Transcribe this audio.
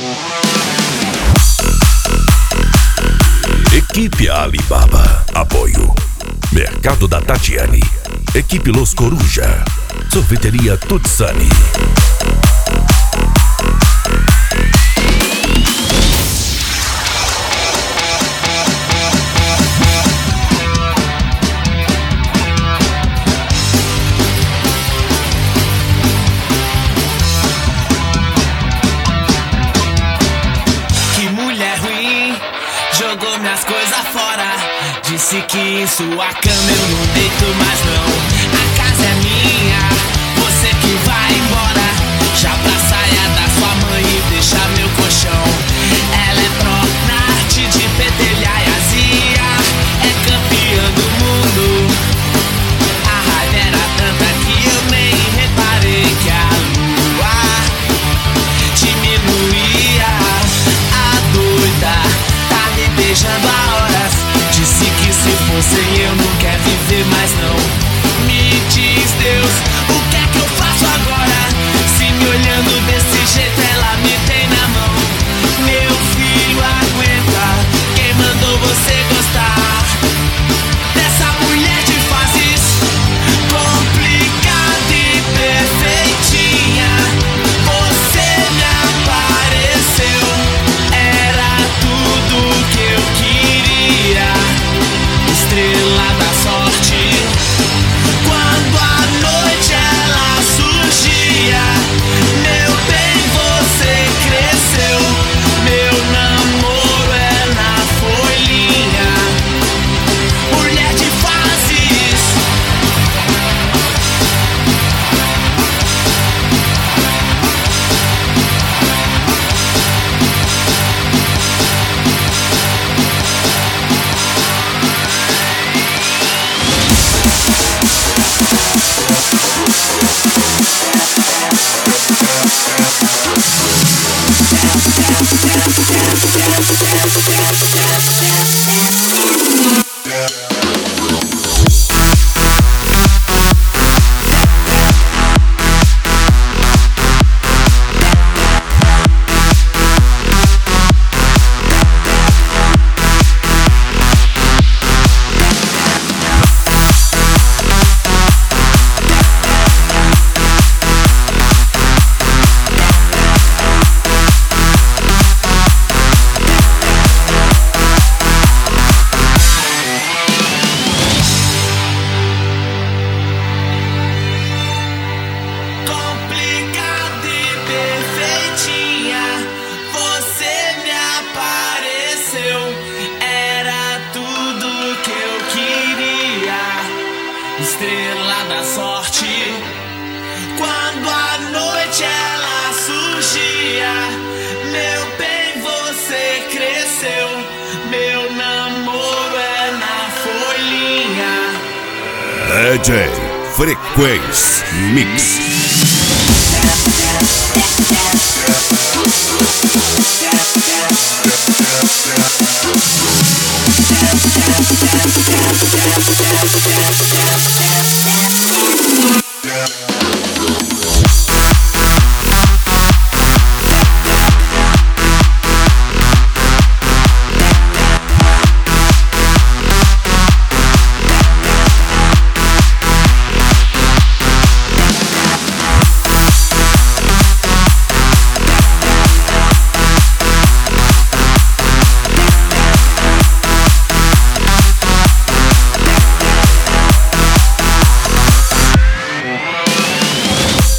Equipe Alibaba. Apoio Mercado da Tatiane. Equipe Los Coruja. Sorveteria Tutsani. Jogou minhas coisas fora. Disse que em sua cama eu não deito mais não. A casa é minha, você que vai embora. Já pra saia da sua mãe e deixa meu colchão. Ela é pro-arte de pentelhar e azia. É campeã do mundo. A raiva era tanta que eu nem reparei que a lua diminuía. A doida beijando há horas. Disse que se fosse eu não quer viver mais não. Me diz Deus, o que é que eu faço agora? Se me olhando desse jeito ela me tem na mão. Meu filho aguenta, quem mandou você gostar dessa mulher de fases complicada e perfeitinha? Você me apareceu, era tudo que eu queria, estrela da sorte. Quando a noite ela surgia, meu bem, você cresceu. Meu namoro é na folhinha, mulher de fases. Complicada e perfeitinha, você me apareceu, era tudo que eu queria, estrela da sorte. Quando a noite ela surgia, meu bem, você cresceu. Meu namoro é na folhinha. DJ Frequência Mix.